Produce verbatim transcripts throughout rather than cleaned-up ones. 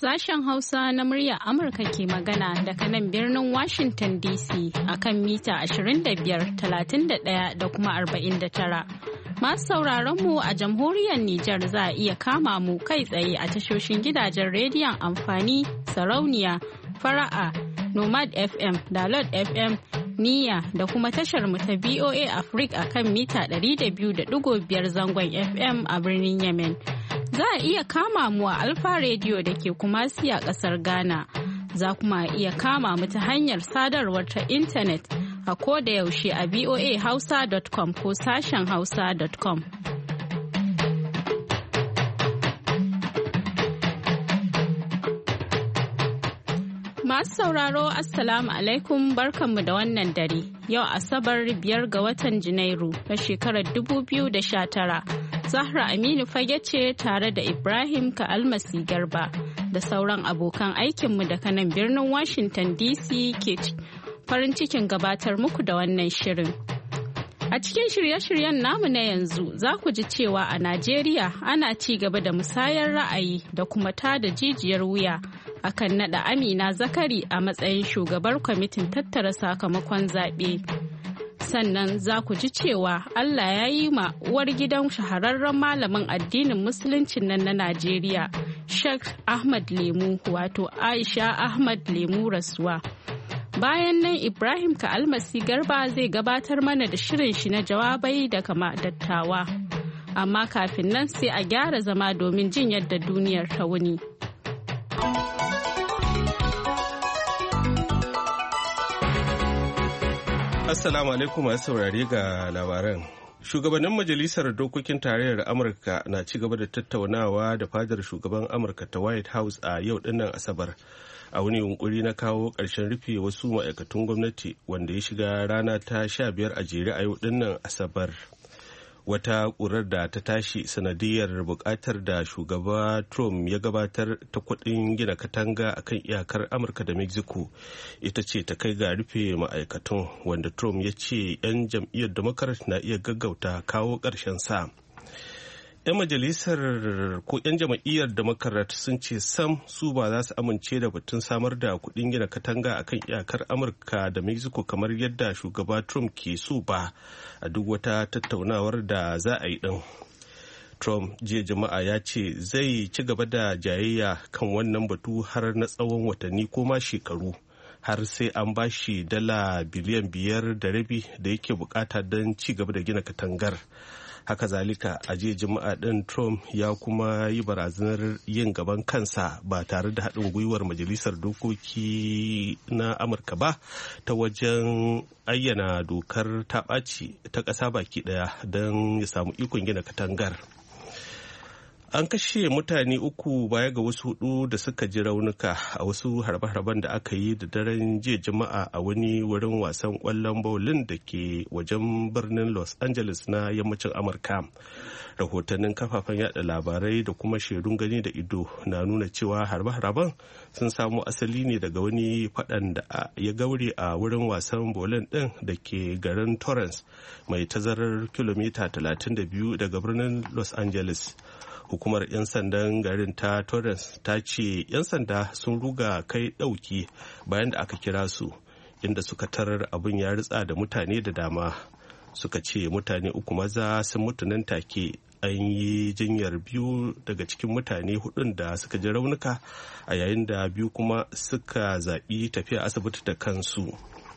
Sashen Hausa na muryar Amurka ke magana daga nan birnin Washington D C akan mita ashirin da biyar, talatin da ɗaya da kuma arba'in da tara. Masu sauraron mu a jamhuriyar Nijar za a iya kama mu kai tsaye a tashoshin gidajen rediyon amfani, sarauniya, fara'a, Nomad F M, Dalot F M, Niyya da kuma tashar mu ta V O A Africa akan mita ɗari da biyu da ɗigo biyar zangon F M a birnin Yemen. Za a iya kama mu a Alfa Radio da ke Kumasi a ƙasar Ghana. Za kuma iya kama mu ta hanyar sadarwar ta intanet a koda yaushe a voa hausa dot com ko sashen hausa dot com. Masu sauraro Assalamu alaikum barkanmu da wannan dare. Yau Asabar biyar ga watan Janairu na shekarar dubu biyu da sha tara. Zahra Aminu Fage ce tare da Ibrahim Ka'almasi Garba da sauran abokan aikinmu daga nan birnin Washington D C ke farin cikin gabatar muku da wannan shirin. A cikin shirye-shiryen namu na yanzu za ku ji cewa a Najeriya ana ci gaba da musayar ra'ayi da kuma tada jijiyar wuya akan nada Amina Zakari a matsayin shugabar kwamitin tattara sakamakon zaɓe. Sannan za ku ji cewa Allah ya yi ma uwar gidan shahararren malamin addinin musuluncin nan na Najeriya, Sheikh Ahmad Lemu wato Aisha Ahmad Lemu rasuwa. Bayan nan Ibrahim Ka'almasi Garba zai gabatar mana da shirin shi na jawabai daga dattawa. Amma kafin nan sai a gyara zama domin jin yadda duniyar ta wuni. Assalamu alaikum masu saurare ga labaran. Shugabannin Majalisar Dokokin Tarayyar Amurka na ci gaba da tattaunawa da fadar shugaban Amurka ta White House a yau dinnan Asabar. A wani yunkuri na kawo ƙarshen rufe wasu ma'aikatun gwamnati wanda ya shiga rana ta sha biyar a jere a yau dinnan Asabar. Wata ƙurar da ta tashi sanadiyar buƙatar da shugaba Trump ya gabatar ta kuɗin gina katanga a kan iyakar Amurka da Mexico ita ce ta kai ga rufe ma'aikatun wanda Trump ya ce 'yan jam'iyyar Democrat na iya gaggauta kawo ƙarshen sa. 'Yan majalisar ko 'yan jam'iyyar Democrat sun ce sam su ba za su amince da batun samar da kuɗin gina katanga a kan iyakar Amurka da Mexico kamar yadda shugaba Trump ke so ba a duk wata tattaunawar da za a yi ɗin. Trump jiya jama'a ya ce zai ci gaba da jayayya kan wannan batu har na tsawon watanni ko ma shekaru har sai an ba shi dala biliyan biyar da rabi da yake bukata don ci gaba da gina katangar. Haka zalika a jiya juma'a ɗin Trump ya kuma yi barazanar yin gaban kansa ba tare da haɗin gwiwar majalisar dokoki na Amurka ba ta wajen ayyana dokar ta ɓaci ta ƙasa baki ɗaya don ya samu ikon gina katangar. An kashe mutane uku baya ga wasu hudu da suka ji raunuka a wasu harbe-harben da aka yi da daren jiya juma'a a wani wurin wasan kwallon bowling da ke wajen birnin Los Angeles na yammacin Amurka. Rahotannin kafafen yada labarai da kuma shaidun gani da ido na nuna cewa harbe-harben sun samo asali ne daga wani faɗan da ya gaure a wurin wasan bowling ɗin da ke garin Torrance mai tazarar kilomita talatin da biyu daga birnin Los Angeles. Hukumar 'yan sandan garin ta Torrance ta ce 'yan sanda sun ruga kai ɗauki bayan da aka kira su inda suka tarar abin ya ritsa da mutane da dama. Suka ce mutane uku maza sun mutu nan take, an yi jinyar biyu daga cikin mutane hudun da suka ji raunuka a yayin da biyu kuma suka zaɓi tafiya asibiti da kansu.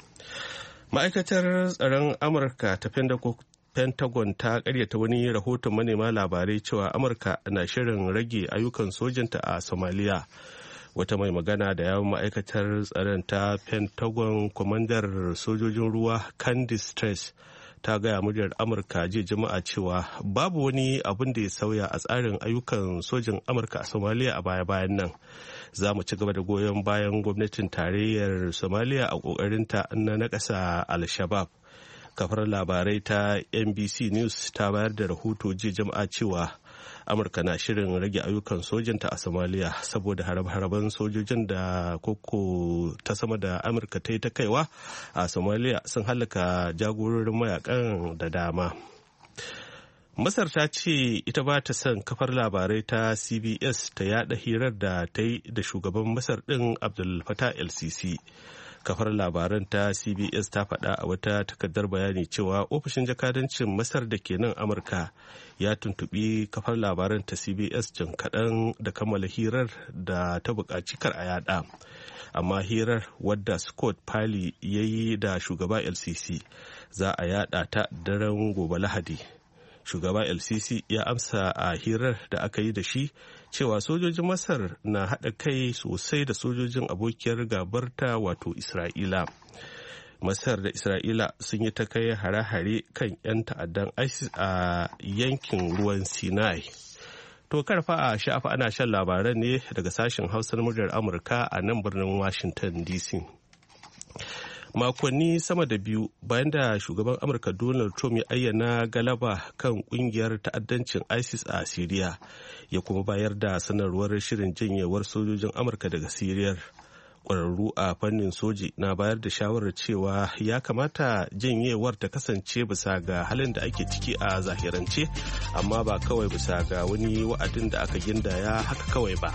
Ma'aikatar tsaron Amurka ta Pentagon ta karyata wani rahoton manema labarai cewa Amurka na shirin rage ayyukan sojanta a Somalia. Wata mai magana da yawon ma'aikatar tsaron ta Pentagon, kwamandar sojojin ruwa Candice Stress, ta gaya muryar Amurka jiya jama'a cewa babu wani abin da ya sauya a tsarin ayyukan sojin Amurka a Somalia a baya-bayan nan. Za mu ci gaba da goyon bayan gwamnatin tarayyar Somalia a ƙoƙarinta na naƙasa al-Shabaab. Kafar labarai ta N B C News ta bayar da rahoto jiya jama'a cewa Amurka na shirin rage ayyukan sojanta a Somalia saboda harbe-harben sojojin da koko ta sama da Amurka ta yi ta kaiwa a Somalia sun halaka jagororin mayakan da dama. Masar ta ce ita ba ta son kafar labarai ta C B S ta yada hirar da ta yi da shugaban Masar ɗin Abdul Fattah el-Sisi. Kafar labaran ta C B S ta faɗa a wata takardar bayani cewa ofishin jakadancin Masar da ke nan Amurka ya tuntuɓi kafar labaran ta C B S jin kaɗan da kammala hirar da ta buƙaci kar a yada. Amma hirar wadda Scott Pelley ya yi da shugaba el-Sisi za a yada ta daren gobe Lahadi. Shugaba el-Sisi ya amsa a hirar da aka yi da shi cewa sojojin Masar na haɗa kai sosai da sojojin abokiyar gabarta wato Isra'ila. Masar da Isra'ila sun yi ta kai hare-hare kan 'yan ta'addan ISIS a yankin ruwan Sinai. To karfa a sha'afa ana shan labaran ne daga sashen Hausa na muryar Amurka a nan birnin Washington D C. Makonni sama da biyu bayan da shugaban Amurka Donald Trump ya ayyana galaba kan kungiyar ta'addancin ISIS a Siriya, ya kuma bayar da sanarwar shirin janyewar sojojin Amurka daga Siriyar. Ƙwararru a fannin soji na bayar da shawarar cewa ya kamata janyewar ta kasance bisa ga halin da ake ciki a zahirance, amma ba kawai bisa ga wani wa'adin da aka gindaya haka kawai ba.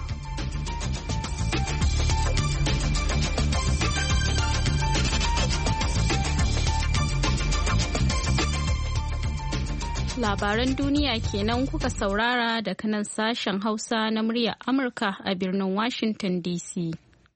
Labaran duniya kenan kuka saurara daga nan sashen Hausa na muryar Amurka a birnin Washington D C.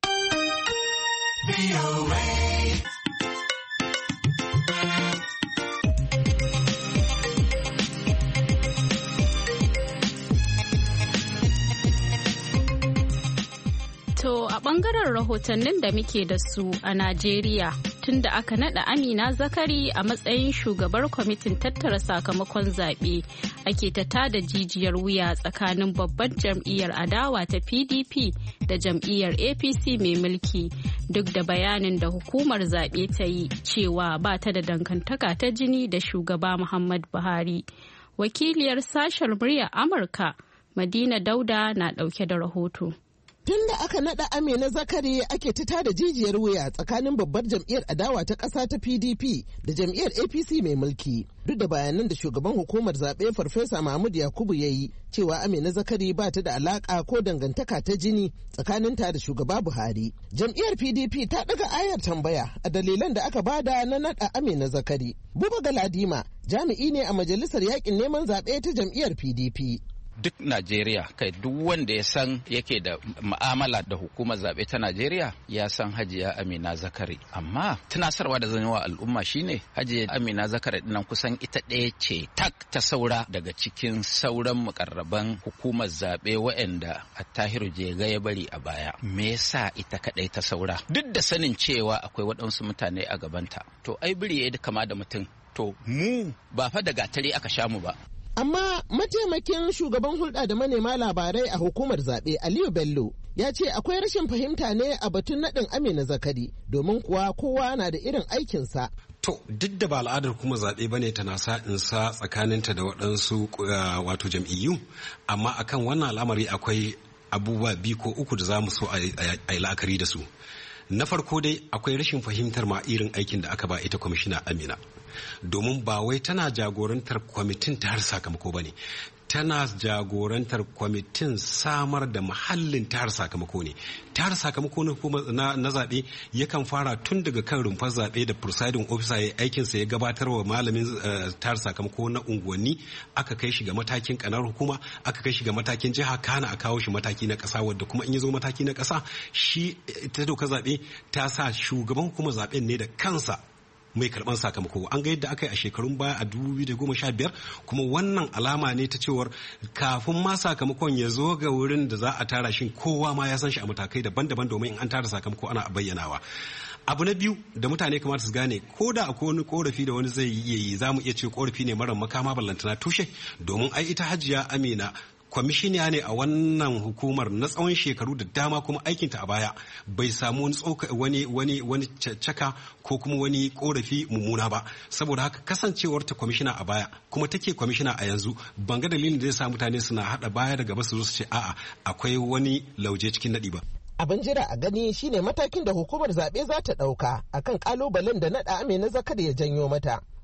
To a ɓangaren rahotannin da muke da su a Najeriya, tun da aka naɗa Amina Zakari a matsayin shugabar kwamitin tattara sakamakon zaɓe, ake ta tada jijiyar wuya tsakanin babbar jam'iyyar adawa ta P D P da jam'iyyar A P C mai mulki, duk da bayanin da hukumar zaɓe ta yi cewa ba ta da dangantaka ta jini da shugaba Muhammad Buhari. Wakiliyar sashen muryar Amurka, Madina Dauda, na ɗauke da rahoto. Tun da aka naɗa Amina Zakari ake ta tada jijiyar wuya tsakanin babbar jam'iyyar adawa ta ƙasa ta P D P da jam'iyyar A P C mai mulki. Duk da bayanan da shugaban hukumar zaɓe Farfesa Mahmud Yakubu ya yi cewa Amina Zakari ba ta da alaƙa ko dangantaka ta jini tsakaninta da shugaba Buhari. Jam'iyyar P D P ta ɗaga ayar tambaya a dalilan da aka bada na naɗa Amina Zakari. Buba Galadima jami'i ne a majalisar yaƙin neman zaɓe ta jam'iyyar P D P. Duk Najeriya, kai duk wanda ya san yake da ma'amala da hukumar zaɓe ta Najeriya ya san Hajiya Amina Zakari. Amma tunasarwa da zan yi wa al'umma shine Hajiya Amina Zakari dinnan kusan ita ɗaya ce tak ta saura daga cikin sauran mukarraban hukumar zaɓe waɗanda Attahiru Jega ya bari a baya. Me yasa ita kaɗai ta saura? Duk da sanin cewa akwai waɗansu mutane a gabanta. To ai biri ya kama da mutum. To mu ba fa da gatari aka sha mu ba. Amma mataimakin shugaban hulɗa da manema labarai a hukumar zaɓe Aliyu Bello ya ce akwai rashin fahimta ne a batun naɗin Amina Zakari domin kuwa kowa na da irin aikinsa. To duk da ba al'adar kuma zaɓe bane ta nasa insa tsakaninta da waɗansu wato jam'iyyu, amma akan wannan al'amari akwai abubuwa biyu ko uku da za mu so a yi la'akari da su. Na farko dai akwai rashin fahimtar ma irin aikin da aka ba ita kwamishina Amina. Domin ba wai tana jagorantar kwamitin ta har sakamako ba ne, tana jagorantar kwamitin samar da muhallin ta har sakamako ne. Ta har sakamako na, na zaɓe yakan fara tun daga kan rumfar zaɓe da presiding officer ya aikinsa ya gabatar wa malamin uh, ta har sakamako na unguwanni, aka kai shi ga matakin kanar hukuma, aka kai shi ga matakin jiha, kana a kawo shi mataki na ƙasa, wadda kuma in ya zo mataki na ƙasa shi ta doka zaɓe ta sa shugaban hukumar zaɓen ne da kansa mai karban sakamako. An ga yadda aka yi a shekarun baya a dubu biyu da goma sha biyar, kuma wannan alama ne ta cewar kafin ma sakamakon ya zo ga wurin da za a tara shi kowa ma ya san shi a matakai daban-daban, domin in an tara sakamako ana bayyanawa. Abu na biyu da mutane kamata su gane, ko da akwai wani korafi da wani zai yi, za mu iya ce korafi ne mara makama ballantana tushe, domin ai ita Hajiya Amina kwamishiniya ne a wannan hukumar na tsawon shekaru da dama, kuma aikinta a baya bai samu wani tsoka wani wani wani caccaka ko kuma wani korafi mummuna ba. Saboda haka kasancewar ta kwamishina a baya kuma take kwamishina a yanzu, ban ga dalilin da zai sa mutane suna hada baya da gaba su zo su ce a'a akwai wani lauje cikin nadi ba. Abin jira a gani shine matakin da hukumar zaɓe za ta ɗauka akan kalubalen da naɗa Amina Zakari ya janyo mata.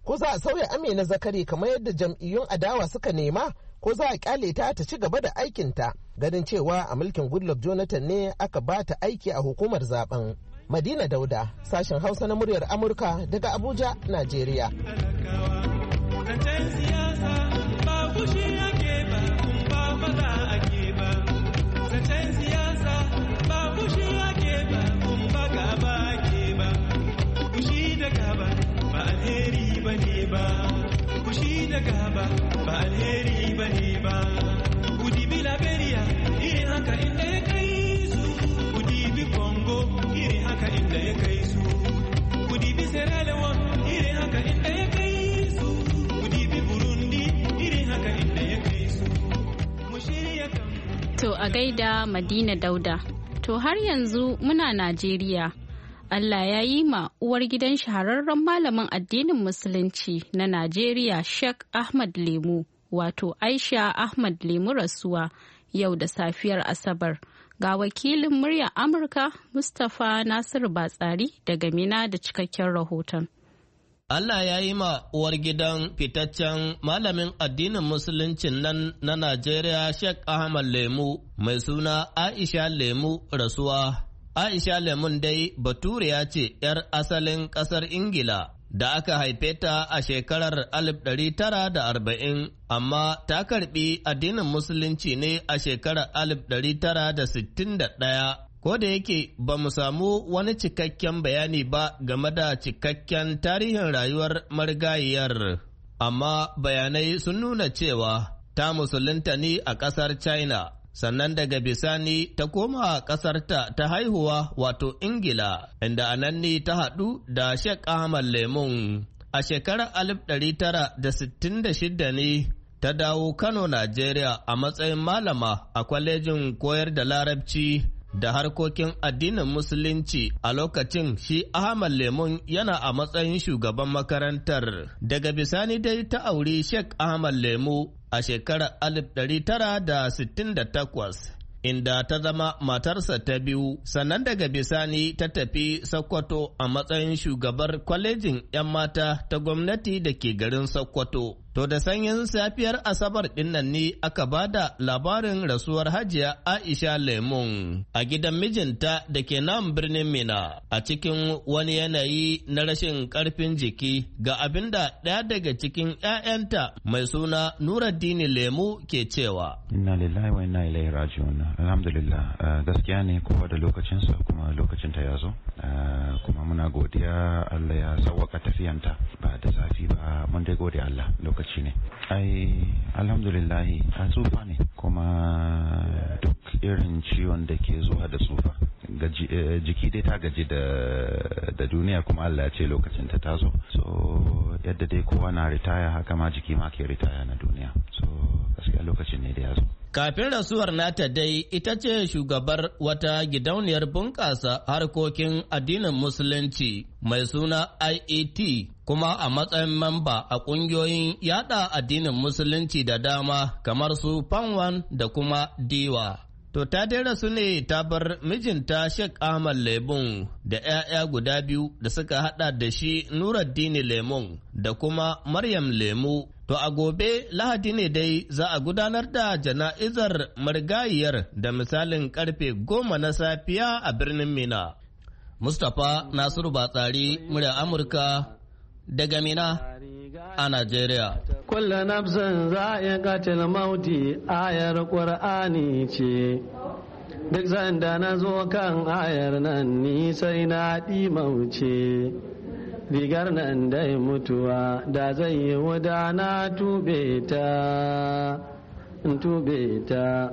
ko za a sauya Amina Zakari kamar yadda jam'iyyun adawa suka nema, ko za a kyale ta ta ci gaba da aikinta, ganin cewa a mulkin Goodluck Jonathan ne aka ba ta aiki a hukumar zaben. Madina Dauda, sashen Hausa na muryar Amurka daga Abuja, Najeriya. Kushi da gaba ba alheri ba ne ba. Kudi bi Liberia irin haka inda ya kai su. Kudi bi Congo irin haka inda ya kai su. Kudi bi Sierra Leone irin haka inda ya kai su. Kudi bi Burundi irin haka inda ya kai su. Mu shirya kan. To a gaida Madina Dauda. To har yanzu muna Najeriya. Allah ya yi ma uwar gidan shahararren malamin addinin Musulunci na Najeriya Sheikh Ahmad Lemu, wato Aisha Ahmad Lemu rasuwa yau da safiyar Asabar. Ga wakilin muryar Amurka Mustapha Nasiru Batsari daga Mina da cikakken rahoton. Allah ya yi ma uwar gidan fitaccen malamin addinin Musuluncin nan na Najeriya Sheikh Ahmad Lemu mai suna Aisha Lemu rasuwa. Aisha Lemun dai Baturiya ce ‘yar asalin ƙasar Ingila da aka haife ta a shekarar alif ɗari tara da arba'in, amma ta karɓi addinin Musulunci ne a shekarar alif ɗari tara da sittin da ɗaya. Ko da yake ba mu samu wani cikakken bayani ba game da cikakken tarihin rayuwar marigayiyar, amma bayanai sun nuna cewa ta musulunta ne a ƙasar China. Sannan daga bisani ta koma ƙasarta ta haihuwa wato Ingila, inda a nan ne ta haɗu da Sheikh Ahmad Lemun. A shekarar alif ɗari tara da sittin da shida ne ta dawo Kano, Najeriya a matsayin malama a kwalejin koyar da Larabci da harkokin addinin Musulunci. A lokacin shi Ahmad Lemun yana a matsayin shugaban makarantar. Daga bisani dai ta auri Sheikh Ahmad Lemu a shekarar alif ɗari tara da sittin da takwas, inda ta zama matarsa ta biyu, sannan daga bisani ta tafi Sokoto a matsayin shugabar kwalejin 'yan mata ta gwamnati da ke garin Sokoto. To da sanyin safiyar Asabar ɗin nan ne aka ba da labarin rasuwar Hajiya Aisha Lemun a gidan mijinta da ke nan birnin Mina a cikin wani yanayi na rashin ƙarfin jiki, ga abin da ɗaya daga cikin 'ya'yanta mai suna Nuraddini Lemu ke cewa. Inna lillahi wa inna ilaihi raji'un. Alhamdulillah, gaskiya ne kowa da lokacinsa kuma lokacinta ya zo. Kuma muna godiya Allah ya sawwaka tafiyanta ba da zafi ba, mun dai gode Allah lokaci ne. Ai alhamdulillahi a tsufa ne, kuma duk irin ciwon da ke zuwa da tsufa jiki dai ta gaji da duniya, kuma Allah ya ce lokacin ta tazo. So yadda dai kowa na ritaya haka ma jiki ma ke ritaya na duniya. So gaskiya lokacin ne da ya zo. Kafin rasuwar nata dai ita ce shugabar wata gidauniyar bunƙasa harkokin addinin Musulunci mai suna I E T, kuma a matsayin mamba a ƙungiyoyin yada addinin Musulunci da dama kamar su Panwan da kuma Diwa. To ta dai rasu ne ta bar mijinta Sheikh Ahmad Lemun da 'ya'ya guda biyu da suka hada da shi Nuraddini Lemun da kuma Maryam Lemu. To a gobe Lahadi ne dai za a gudanar da jana'izar marigayiyar da misalin karfe goma na safiya a birnin Mina. Mustapha Nasiru Batsari, murya Amurka daga Mina a Najeriya. Kulla nafsin za'iqatul mauti ayar Qur'ani ce. Duk sanda na zo kan ayar nan ni sai na ɗi mauce. Rigar nan dai mutuwa da zai yi wuda na tube ta, tube ta.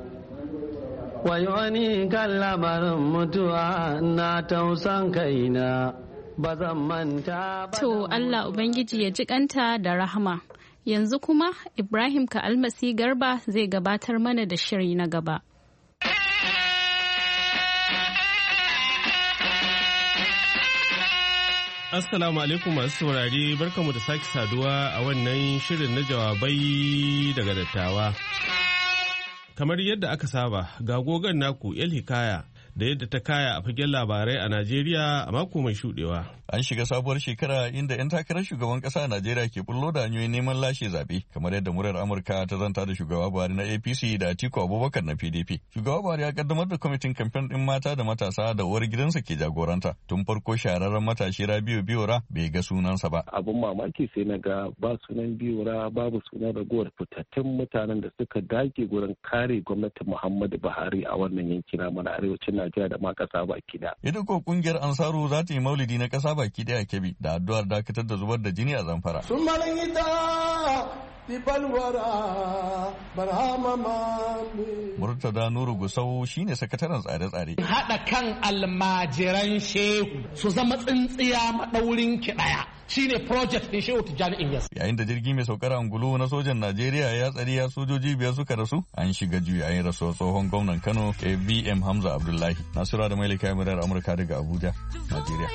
Wayoni kan lamarin mutuwa na tausan kaina, ba zan manta ba. To Allah Ubangiji ya ji kanta da rahama. Yanzu kuma Ibrahim Ka'almasi Garba zai gabatar mana da shiri na gaba. Assalamu alaikum masu saurari, barkamu da sake saduwa a wannan shirin na jawabai daga dattawa. Kamar yadda aka saba, ga gogon naku El Hikaya da yadda ta kaya a fagen labarai a Najeriya a mako mai shudewa. An shiga sabuwar shekara inda 'yan takarar shugaban kasa a Najeriya ke bullo da hanyoyin neman lashe zaɓe kamar yadda muryar Amurka ta zanta da shugaba Buhari na A P C da Atiku Abubakar na P D P. Shugaba Buhari ya kaddamar da kwamitin kamfen ɗin mata da matasa da uwar gidansa ke jagoranta. Tun farko shahararren matashi Rabiu Biyora bai ga sunansa ba. Abun mamaki sai na ga ba sunan Biyora babu sunan ragowar fitattun mutanen da suka dage gurin kare gwamnatin Muhammadu Buhari a wannan yanki na mana arewacin Najeriya da ma ƙasa baki da. Ita ko kungiyar Ansaru za ta yi maulidi na ƙasa baki ɗaya a Kebbi da addu'ar dakatar da zubar da jini a Zamfara. Sun Murtada Nuru Gusau shine sakataren tsare-tsare. Haɗa kan almajiran shehu su zama tsintsiya maɗaurin ki ɗaya shine project ɗin Shehu Tijjani Inyas. Yayin da jirgi mai saukar angulu na sojan Najeriya ya tsari ya sojoji biyar suka rasu, an shiga juyayin rasuwar tsohon gwamnan Kano A B M Hamza Abdullahi. Nasura da Mailika Yamirar Amurka daga Abuja, Najeriya.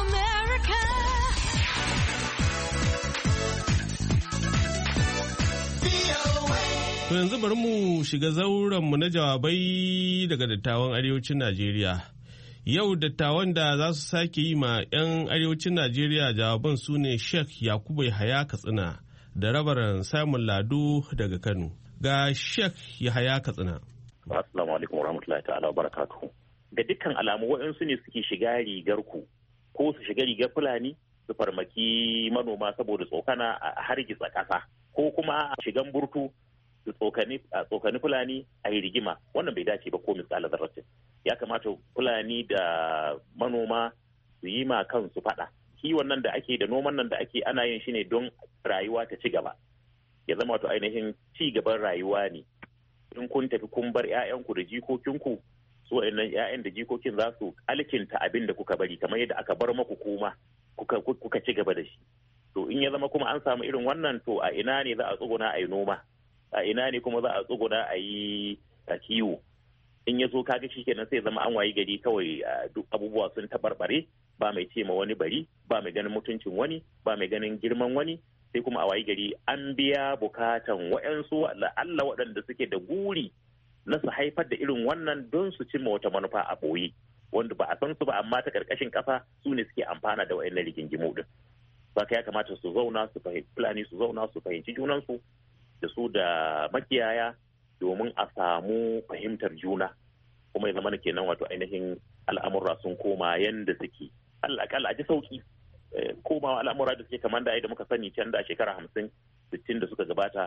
To yanzu bari mu shiga zaurenmu na jawabai daga dattawan arewacin Najeriya. Yau dattawan da za su sake yi ma 'yan arewacin Najeriya jawaban su ne Sheikh Yakubu Yahaya Katsina da Rabaran Samun Lado daga Kano. Ga Sheikh Yahaya Katsina. Assalamu alaikum warahmatullahi ta'ala wa barakatuhu. Ga dukkan alamu waɗansu ne suke shiga rigar ku ko su shiga rigar Fulani su farmaki manoma saboda tsokana a hargitsa ƙasa ko kuma shigan burtu su tsokani Fulani a yi rigima. Wannan bai dace ba ko misali zarratin. Ya kamata Fulani da manoma su yi ma kansu faɗa. Kiwon nan da ake da noman nan da ake ana yin shi ne don rayuwa ta ci gaba. Ya zama wato ainihin ci gaban rayuwa ne. In kun tafi kun bar 'ya'yanku da jikokinku, su waɗannan 'ya'yan da jikokin za su alkinta abin da kuka bari kamar yadda aka bar maku kuma kuka, kuka ci gaba da shi. To in ya zama kuma an samu irin wannan to a ina ne za a tsuguna a yi noma? A ina ne kuma za a tsuguna a yi kiwo? In ya zo kaga shi kenan sai zama an wayi gari kawai duk abubuwa sun taɓarɓare, ba mai ce ma wani bari, ba mai ganin mutuncin wani, ba mai ganin girman wani, sai kuma a wayi gari an biya bukatan waɗansu Allah waɗanda suke da guri na su haifar da irin wannan don su cimma wata manufa a ɓoye wanda ba a san su ba amma ta ƙarƙashin ƙasa su ne suke amfana da waɗannan rigingimu din. Saka ya kamata su zauna su fahimci Fulani su zauna su fahimci junansu da su da makiyaya domin a samu fahimtar juna kuma ya zama na kenan wato ainihin al'amura sun koma yanda suke. Allah akalla a ji sauki komawa al'amura da suke kamar da da muka sani can da shekara hamsin sittin da suka gabata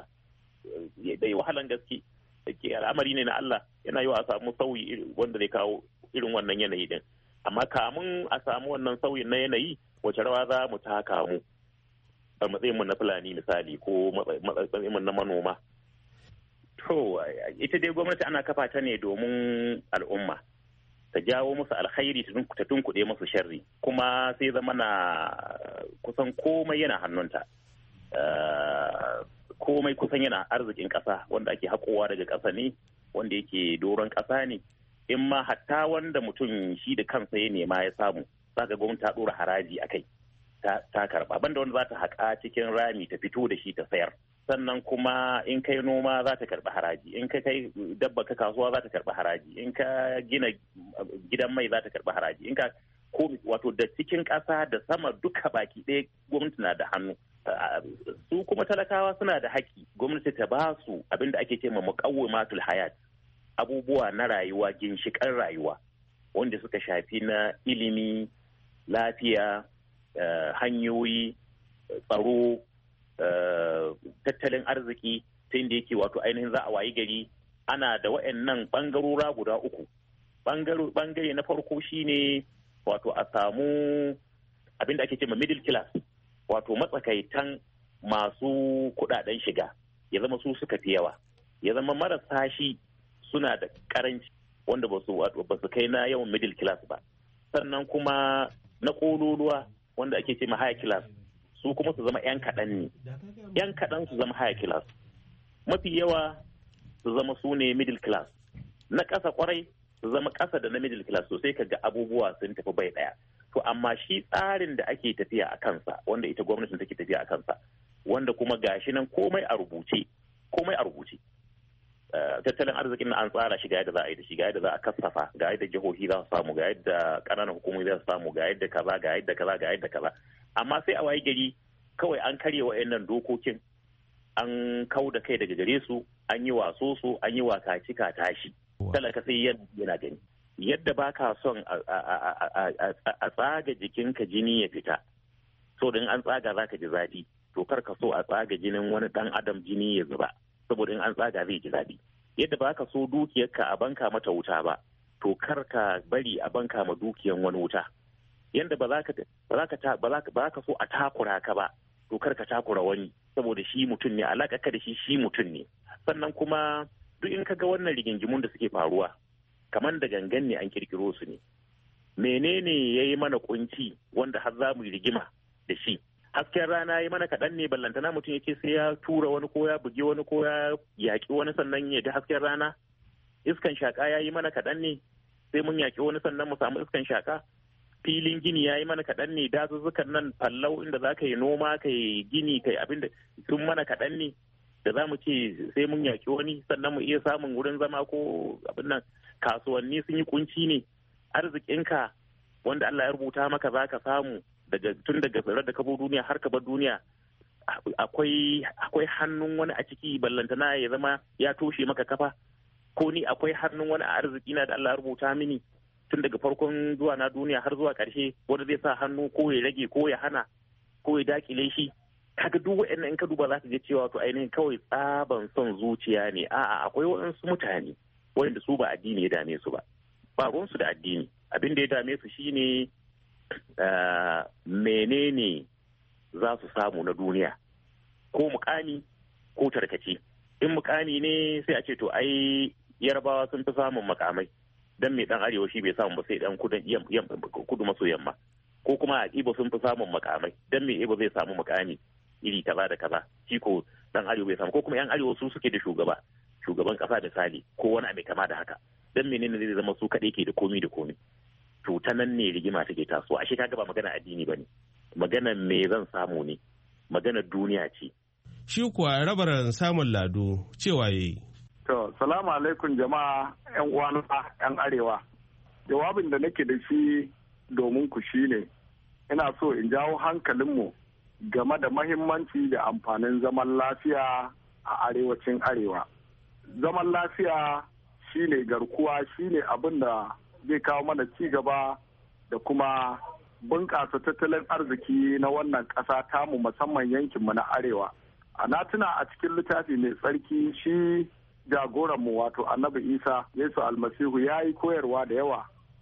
da wahalan gaske ke al'amari ne na Allah yana yi wa a samu sauyi wanda zai kawo irin wannan yanayi din amma kamun a samu wannan sauyin na yanayi wace rawa za mu taka mu a matsayin mu na Fulani misali ko matsayin mu na manoma. To ita dai gwamnati ana kafa ta ne domin al'umma ta jawo musu alkhairi ta tunkuɗe musu sharri kuma sai zama na kusan komai yana hannunta komai kusan yana arzikin ƙasa wanda ake haƙowa daga ƙasa ne wanda yake doron ƙasa ne in ma hatta wanda mutum shi da kansa ya nema ya samu zaka gwamnati ta ɗora haraji a kai ta karɓa banda wanda za ta haƙa cikin rami ta fito da shi ta sayar sannan kuma in kai noma za ta karɓi haraji in ka kai dabba ka kasuwa za ta karɓi haraji in ka gina gidan mai za ta karɓi haraji in ka ko wato da cikin ƙasa da sama duka baki ɗaya gwamnati na da hannu su kuma talakawa suna da haƙƙi gwamnati ta ba su abin da ake ce ma muqawwimatul hayat abubuwa na rayuwa ginshiƙan rayuwa wanda suka shafi na ilimi lafiya hanyoyi tsaro tattalin arziki ta inda yake wato ainihin za a wayi gari ana da wa'annan ɓangarora guda uku ɓangare na farko shine wato a samu abin da ake ce ma middle class wato matsakaitan masu kudaden shiga ya zama su suka fi yawa ya zama marasa shi suna da karanci wanda ba su kai na yawan middle class ba sannan kuma na kololuwa wanda ake ce ma high class su kuma su zama yan kaɗan ne yan kaɗan su zama high class mafi yawa su zama su ne middle class na ƙasa kwarai su zama ƙasa da na middle class sosai ka ga abubuwa sun tafi bai ɗaya to amma shi tsarin da ake tafiya a kansa wanda ita gwamnatin take tafiya a kansa wanda kuma gashi nan komai a rubuce komai a rubuce tattalin arzikin an tsara shi ga yadda za a yi da shi ga yadda za a kasafa ga yadda jihohi za su samu ga yadda ƙananan hukumomi za su samu ga yadda kaza ga yadda kaza ga yadda kaza amma sai a waye gari kawai an karya wa'annan dokokin an kau da kai daga gare su an yi waso su an yi waka cika tashi talaka sai yana gani yadda baka son a tsaga jikinka jini ya fita so da in an tsaga zaka ji zafi to kar ka so a tsaga jinin wani dan adam jini ya zuba saboda in an tsaga zai ji zafi yadda baka so dukiyarka a banka mata wuta ba to kar ka bari a banka ma dukiyan wani wuta yadda ba za ka ba za ka so a takura ka ba to kar ka takura wani saboda shi mutum ne alaka ka da shi shi mutum ne sannan kuma duk in ka ga wannan rigingimun da suke faruwa kamar da gangan ne an kirkiro su ne menene yayi mana kunci wanda har za mu yi rigima da shi hasken rana yi mana kaɗan ne ballantana mutum yake sai ya tura wani ko ya bugi wani ko ya yaƙi wani sannan ya ji hasken rana iskan shaƙa ya yi mana kaɗan ne sai mun yaƙi wani sannan mu samu iskan shaƙa filin gini ya yi mana kaɗan ne dazuzzukan nan fallau inda za ka yi noma ka yi gini ka yi abin da sun mana kaɗan ne da za mu ce sai mun yaƙi wani sannan mu iya samun wurin zama ko abin nan kasuwanni sun yi kunci ne arzikinka wanda Allah ya rubuta maka za ka samu daga tun daga tsirar da kabo duniya har ka bar duniya akwai akwai hannun wani a ciki ballantana ya zama ya toshe maka kafa ko ni akwai hannun wani a arziki na da Allah ya rubuta mini tun daga farkon zuwa na duniya har zuwa ƙarshe wanda zai sa hannu ko ya rage ko ya hana ko ya dakile shi kaga duk waɗannan in ka duba za ka ga cewa to ainihin kawai tsaban son zuciya ne a'a akwai waɗansu mutane wanda su ba addini ya dame su ba ba ruwansu da addini abin da ya dame su shine Uh, menene za su samu na duniya ko mukami ko tarkace in mukami ne sai a ce to ai yarbawa sun fi samun makamai dan mai dan arewa shi bai samu ba sai dan kudu maso yamma ko kuma a ibo sun fi samun makamai dan mai ibo zai samu mukami iri kaza da kaza shi ko dan arewa bai samu ko kuma yan arewa su suke da shugaba shugaban kasa da sali ko wani mai kama da haka dan menene zai zama su kadai ke da komi da komi to ta nan ne rigima take taso ashe kaga ba magana addini bane magana me zan samu ne magana duniya ce shi kuwa rabaran samun lado cewa yayi to salamu alaikum jama'a yan uwana yan arewa jawabin da nake da shi domin ku shine ina so in jawo hankalinmu game da mahimmanci da amfanin zaman lafiya a arewacin arewa zaman lafiya shine garkuwa shine abin da zai kawo mana ci gaba da kuma bunƙasa tattalin arziki na wannan ƙasa tamu musamman yankinmu na arewa. A na tuna a cikin littafi mai tsarki shi jagoranmu wato annabi Isa Yesu almasihu ya yi koyarwa da yawa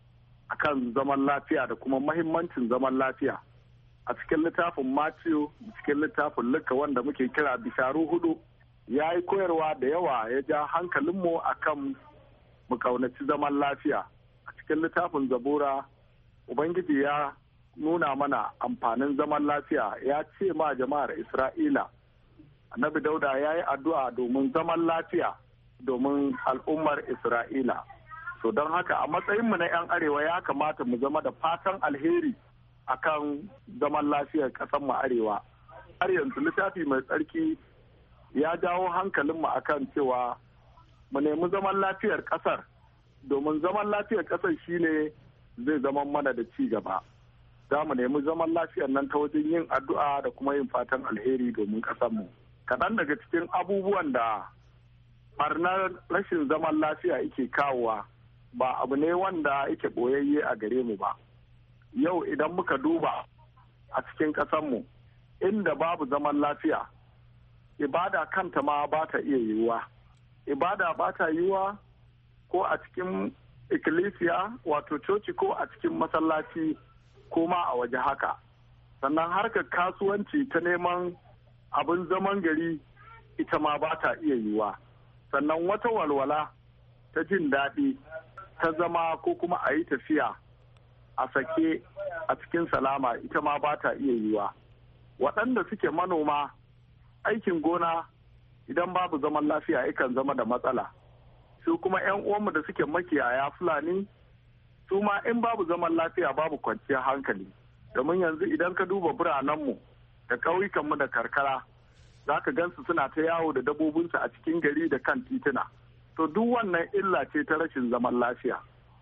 akan zaman lafiya da kuma mahimmancin zaman lafiya. A cikin littafin Matthew, cikin littafin Luka wanda muke kira bisharu hudu, ya yi koyarwa da yawa ya ja hankalinmu akan mu ƙaunaci zaman lafiya. Cikin littafin zabura ubangiji ya nuna mana amfanin zaman lafiya ya ce ma jama'ar isra'ila annabi dauda ya yi addu'a domin zaman lafiya domin al'ummar isra'ila to don haka a matsayinmu na 'yan arewa ya kamata mu zama da fatan alheri akan zaman lafiyar ƙasarmu arewa har yanzu littafi mai tsarki ya jawo hankalinmu akan cewa mu nemi zaman lafiyar ƙasar domin zaman lafiyar ƙasar shine zai zama mana da ci gaba za mu nemi zaman lafiyar nan ta wajen yin addu'a da kuma yin fatan alheri domin ƙasarmu kaɗan daga cikin abubuwan da barnar rashin zaman lafiya yake kawowa ba abu ne wanda yake ɓoyayye a gare mu ba yau idan muka duba a cikin ƙasarmu inda babu zaman lafiya ibada kanta ma ba ta iya yiwuwa ibada ba ta yiwuwa ko a cikin ikkilisiya wato coci ko a cikin masallaci ko ma a waje haka sannan harkar kasuwanci ta neman abin zaman gari ita ma ba ta iya yiwuwa sannan wata walwala ta jin daɗi ta zama ko kuma a yi tafiya a sake a cikin salama ita ma ba ta iya yiwuwa waɗanda suke manoma aikin gona idan babu zaman lafiya yakan zama da matsala su kuma 'yan uwanmu da suke makiyaya fulani su ma in babu zaman lafiya babu kwanciyar hankali domin yanzu idan ka duba biranenmu da ƙauyukanmu da karkara za ka gansu suna ta yawo da dabbobinsu a cikin gari da kan tituna to duk wannan illa ce ta rashin zaman lafiya.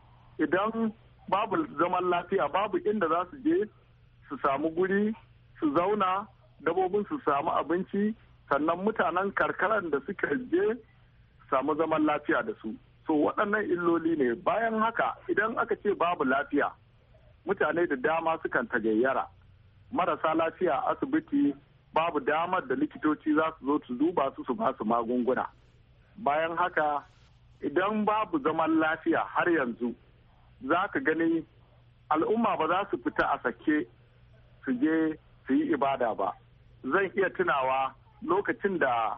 Idan babu zaman lafiya babu inda za su je su samu guri su zauna, dabobin su samu abinci, sannan mutanen karkaran da suka je samu zaman lafiya da su. So waɗannan illoli ne. Bayan haka idan aka ce babu lafiya mutane da dama sukan tagayyara, marasa lafiya asibiti babu damar da likitoci za su zo su duba su su ba su magunguna. Bayan haka idan babu zaman lafiya har yanzu za ka gani al'umma ba za su fita a sake su je su yi ibada ba. Zan iya tunawa lokacin da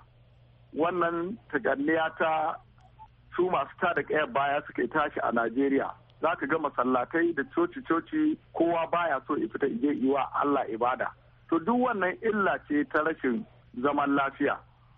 wannan taganniya ta su masu tada kayar baya suka yi tashi a Najeriya, za ka ga masallatai da coci-coci kowa baya so ya fita ije yi wa Allah ibada. To duk wannan illa ce ta rashin zaman lafiya.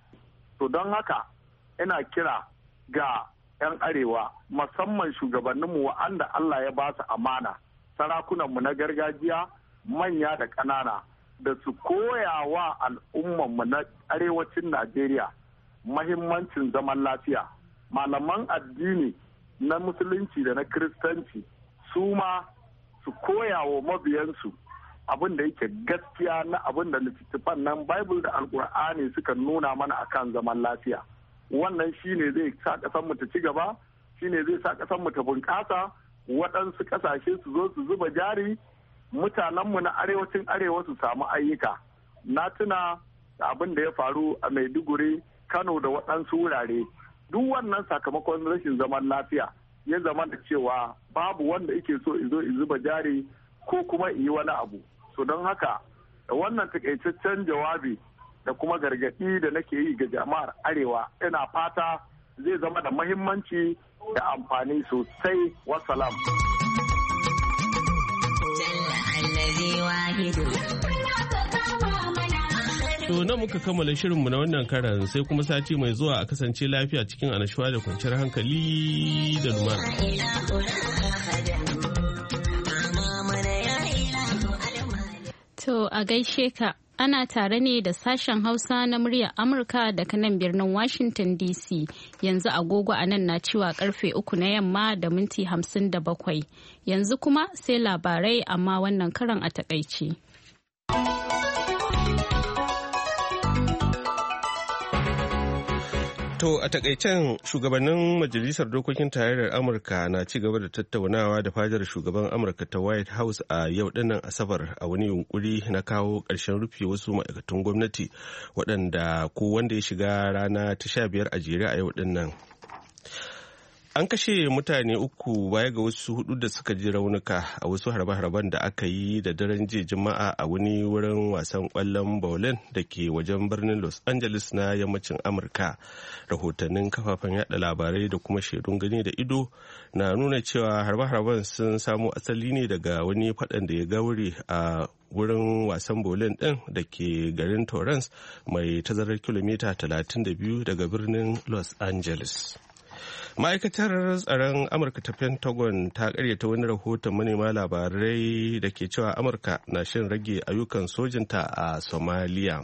To don haka ina kira ga 'yan arewa musamman shugabanninmu wa'anda Allah ya ba su amana, sarakunanmu na gargajiya manya da ƙanana, da su koya wa al'ummanmu na arewacin Najeriya mahimmancin zaman lafiya. Malaman addini na musulunci da na kiristanci su ma su koya wa mabiyansu abin da yake gaskiya na abin da littattafan nan Bible da Alkur'ani suka nuna mana akan zaman lafiya. Wannan shine zai sa ƙasar mu ta ci gaba, shine zai sa ƙasar mu ta bunƙasa, waɗansu ƙasashe su zo su zuba jari, mutanenmu na arewacin arewa su samu ayyuka. Na tuna abin da ya faru a Maiduguri, Kano da waɗansu wurare. Duk wannan sakamakon rashin zaman lafiya ya zama da cewa babu wanda yake so izo zuba jari ko kuma yi wani abu. So don haka da wannan takaitaccen jawabi da kuma gargaɗi da nake yi ga jama'ar arewa ina fata zai zama da mahimmanci da amfani sosai. Wassalam. To nan muka kammala shirinmu na wannan karan sai kuma sati mai zuwa a kasance lafiya cikin annashuwa da kwanciyar hankali da lumana. To a gaishe ka, ana tare ne da sashen Hausa na muryar Amurka daga nan birnin Washington D C. Yanzu agogo a nan na cewa karfe uku na yamma da minti hamsin da bakwai. Yanzu kuma sai labarai amma wannan karan a takaice. To a takaicen shugabannin majalisar dokokin tarayyar Amurka na ci gaba da tattaunawa da fadar shugaban Amurka ta White House a yau dinnan Asabar a wani yunkuri na kawo ƙarshen rufe wasu ma'aikatan gwamnati waɗanda ko wanda ya shiga rana ta sha biyar a jere a yau dinnan. An kashe mutane uku baya ga wasu hudu da suka ji raunuka a wasu harbe-harben da aka yi da daren jiya Juma'a a wani wurin wasan kwallon bowling da ke wajen birnin Los Angeles na yammacin Amurka. Rahotannin kafafen yada labarai da kuma shaidun gani da ido na nuna cewa harbe-harben sun samo asali ne daga wani faɗan da ya gaure a wurin wasan bowling ɗin da ke garin Torrance mai tazarar kilomita talatin da biyu daga birnin Los Angeles. Ma'aikatar tsaron Amurka ta Pentagon ta karyata wani rahoton manema labarai da ke cewa Amurka na shin rage ayyukan sojinta a Somalia.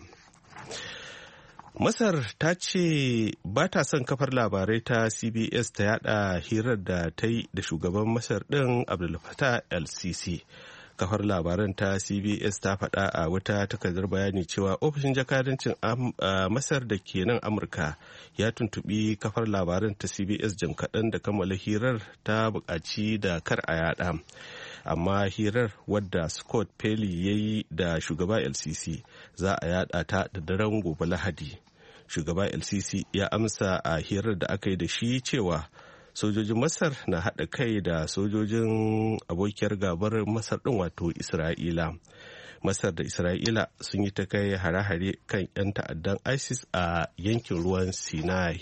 Masar ta ce ba ta son kafar labarai ta C B S ta yada hirar da ta yi da shugaban Masar ɗin Abdul Fattah el-Sisi. Kafar labaran ta C B S ta faɗa a wata takardar bayani cewa ofishin jakadancin Masar da ke nan Amurka ya tuntubi kafar labaran ta C B S jim kaɗan da kammala hirar ta buƙaci da kar a yada. Amma hirar wadda Scott Pelley ya yi da shugaba el-Sisi za a yada ta da daren gobe Lahadi. Shugaba el-Sisi ya amsa a hirar da aka yi da shi cewa sojojin Masar na haɗa kai da sojojin abokiyar gabar Masar ɗin wato Isra'ila. Masar da Isra'ila sun yi ta kai hare-hare kan 'yan ta'addan ISIS a yankin ruwan Sinai.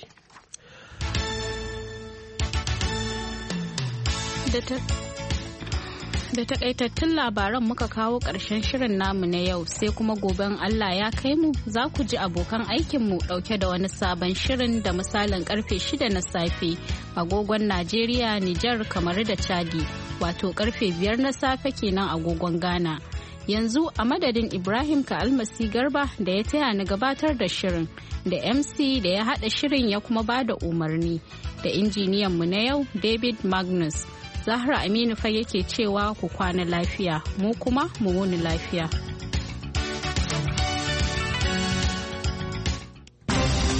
Da takaitattun labaran muka kawo ƙarshen shirin namu na yau sai kuma goben Allah ya kai mu za ku ji abokan aikinmu ɗauke da wani sabon shirin da misalin karfe shida na safe agogon Najeriya, Nijar, kamar da Chadi wato karfe biyar na safe kenan agogon Ghana. Yanzu a madadin Ibrahim Ka'almasi Garba da ya taya ni gabatar da shirin da M C da ya haɗa shirin ya kuma ba da umarni da injiniyanmu na yau David Magnus. Zahra Aminu fa yake cewa ku kwana lafiya, mu kuma mu wuni lafiya.